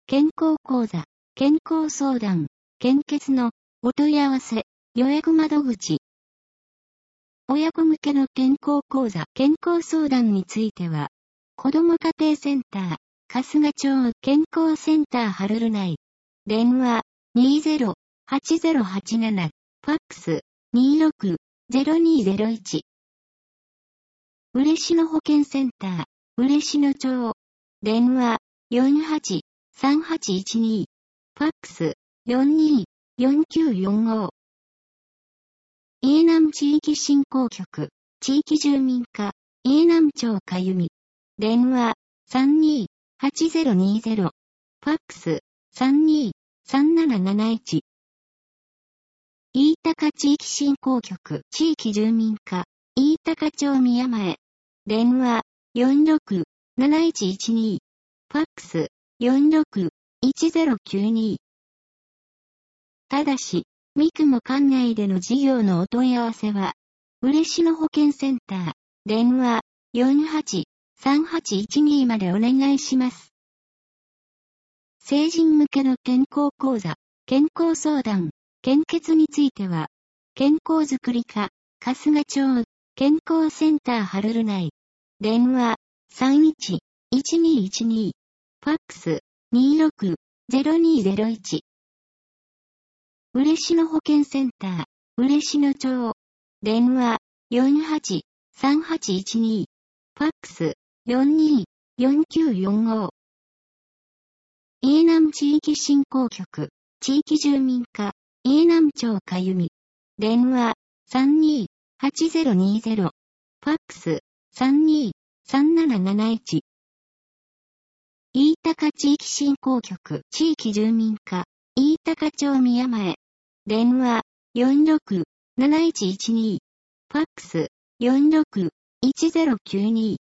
健康講座、健康相談、献血のお問い合わせ、予約窓口。親子向けの健康講座、健康相談については、子ども家庭センター、春日町健康センターハルル内。電話、20-8087、ファックス、26-0201。嬉野保健センター、嬉野町。電話、48-3812。ファックス、42-4945。飯南地域振興局、地域住民課、飯南町かゆみ。電話、32-8020。ファックス、32-3771。飯高地域振興局、地域住民課、飯高町宮前。電話、46-7112。ファックス、46-1092。ただし、三雲管内での事業のお問い合わせは、嬉野保健センター、電話、48-3812までお願いします。成人向けの健康講座、健康相談、献血については、健康づくり課、春日町、健康センターハルル内。電話、31-1212。ファックス、26-0201。嬉野保健センター、嬉野町。電話、48-3812。ファックス、42-4945。飯南地域振興局、地域住民課、飯南町かゆみ。電話、32-8020。ファックス、32-3771。飯高地域振興局、地域住民課、飯高町宮前。電話、46-7112。ファックス、46-1092。